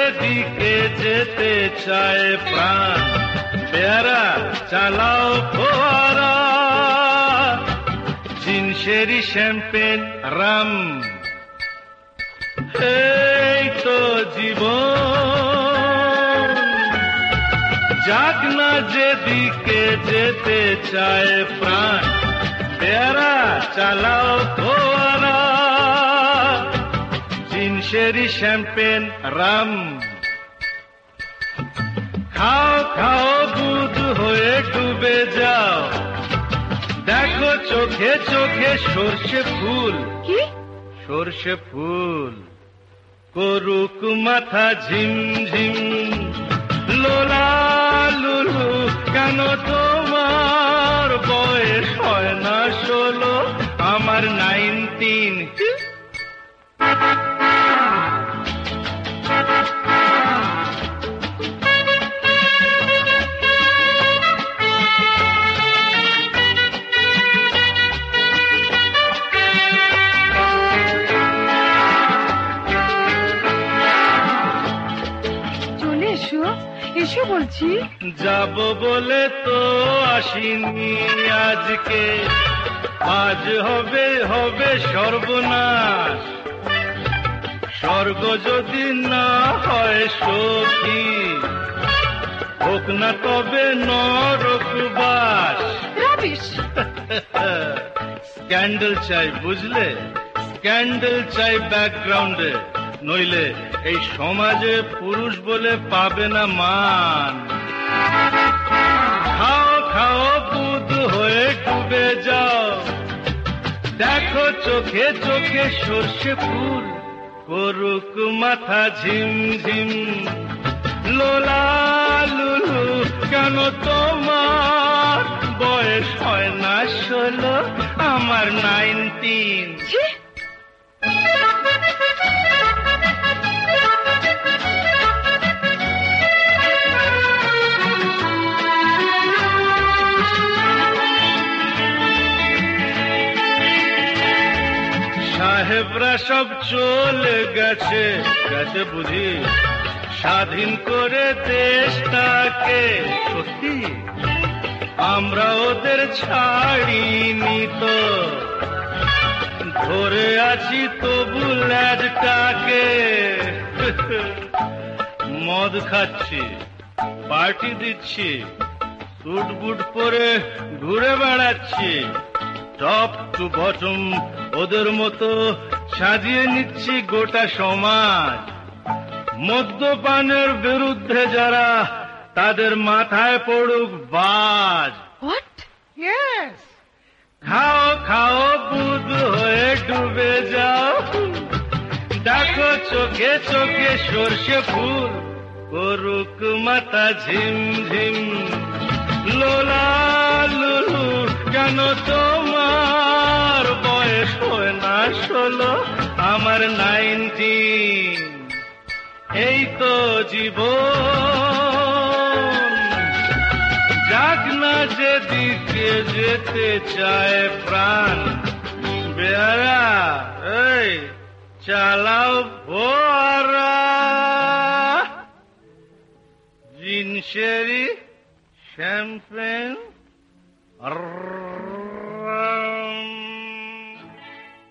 যেদিকে যেতে চায় প্রাণ, পেয়ারা চালাও ফোয়ারা, জিনসেরি শ্যাম্পেন রাম, এই তো জীবন। যাক না যেদিকে যেতে চায় প্রাণ, পেয়ারা চালাও ফোয়ারা, জিনসেরি শ্যাম্পেন রাম। খাও খাও দুধ হয়ে ডুবে যাও, দেখো চোখে চোখে সর্ষে ফুল। কি? সর্ষে ফুল করুক মাথা ঝিমঝিম, লোলা লুলু কেন তোমার বয়স হয় না 16, আমার 19। এসো বলছি। যাব বলে তো আসিনি আজকে, আজ হবে হবে সর্বনাশ। স্বর্গ যদি না হয় সখী, হোক না তবে নরকবাস। স্ক্যান্ডেল চাই বুঝলে, স্ক্যান্ডেল চাই ব্যাকগ্রাউন্ডে, নইলে এই সমাজে পুরুষ বলে পাবে না মান। খাও খাও দুধ হয়ে ডুবে যাও, দেখো চোখে চোখে সর্ষে ফুল করুক মাথা ঝিমঝিম, লোলা লুলু কেন তোমার বয়স হয় না 16, আমার 19। সাহেবরা সব চলে গেছে গেছে বুঝি, স্বাধীন করে দেশটাকে। সত্যি আমরা ওদের ছাড়িনি তো, ধরে আছি তবু ল্যাজটাকে। মদ খাচ্ছি, পার্টি দিচ্ছি, স্যুট বুট পরে ঘুরে বেড়াচ্ছি, টপ টু বটম ওদের মতো সাজিয়ে নিচ্ছি গোটা সমাজ। মদ্যপানের বিরুদ্ধে যারা, তাদের মাথায় পড়ুক বাজ। খাও খাও বুধ হয়ে ডুবে যাও, দেখো চোখে চোখে সর্ষে ফুল করুক মাথা ঝিমঝিম, লোলা লুলু কেন তোমার বয়স হয় না 16, আমার 19। এই তো জীবন। যাক না যেদিকে যেতে চায় প্রাণ, বেয়ারা এই চালাও ফোয়ারা, জিনসেরি শ্যাম্পেন